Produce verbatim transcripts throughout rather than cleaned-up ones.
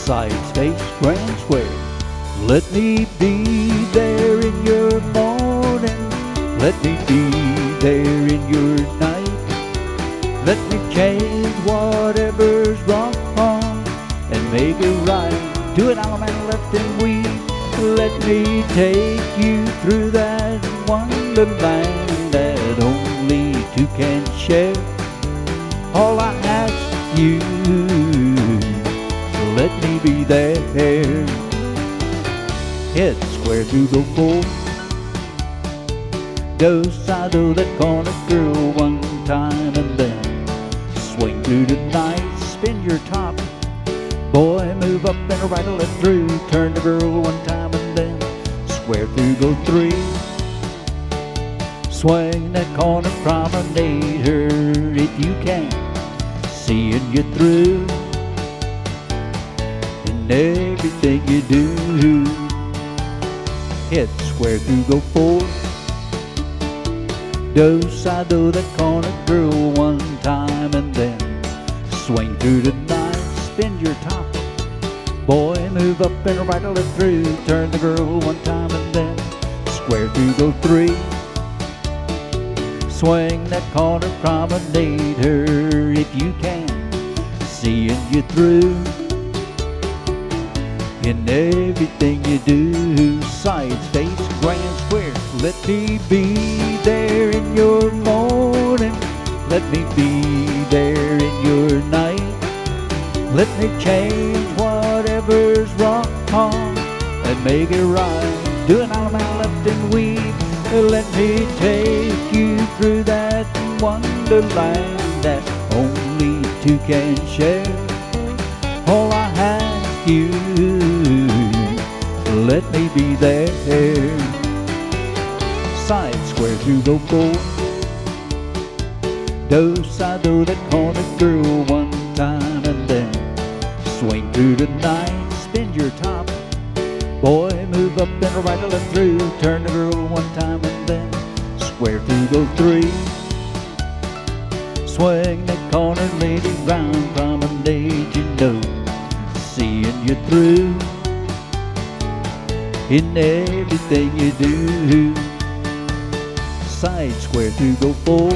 Sides, face, grand square. Let me be there in your morning. Let me be there in your night. Let me change whatever's wrong and make it right. Do it all man left and we. Let me take you through that wonderland that only two can share. All I ask you, let me be there. Head square through the four. Go side to that corner girl one time and then swing through the night, spin your top. Boy, move up and right and left through. Turn the girl one time and then square through, go three. Swing that corner, promenade her if you can. Seeing you through in everything you do. Head square through, go four. Do side to that corner girl one time and then swing through the night, spin your top. Boy, move up and right and left through. Turn the girl one time and then square through, go three. Swing that corner, promenade her if you can. Seeing you through in everything you do. Sides, face, grand square. Let me be there in your morning. Let me be there in your night. Let me change whatever's wrong and make it right. Do it all my left and weave. Let me take you through that wonderland that only two can share. All I ask you, let me be there. Side square through the four. Do side to that corner girl one time and then swing through the night, spin your top. Boy, move up and right and left through. Turn the girl one time and then square through, go three. Swing that corner, lady, round, promenade, you know. Seeing you through in everything you do. Side square through, go four.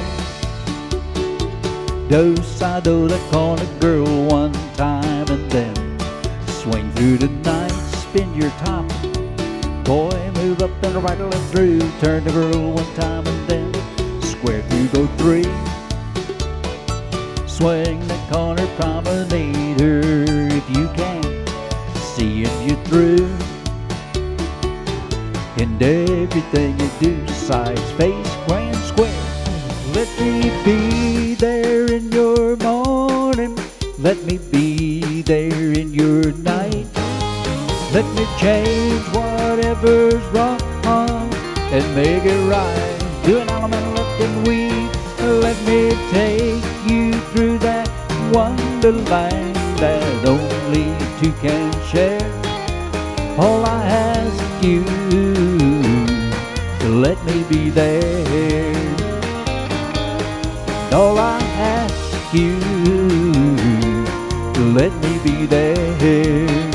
Do side to that corner girl one time and then swing through the night, spin your top. Boy, move up and right and left through. Turn the girl one time and then square through, go three. Swing that corner, promenade her if you can. Seeing you through in everything you do. Sides, face, grand square. Let me be there in your morning. Let me be there in your night. Let me change whatever's wrong and make it right. Do an element left and weave. Let me take you through that wonderland that only two can share. All I ask you, let me be there. All I ask you, let me be there.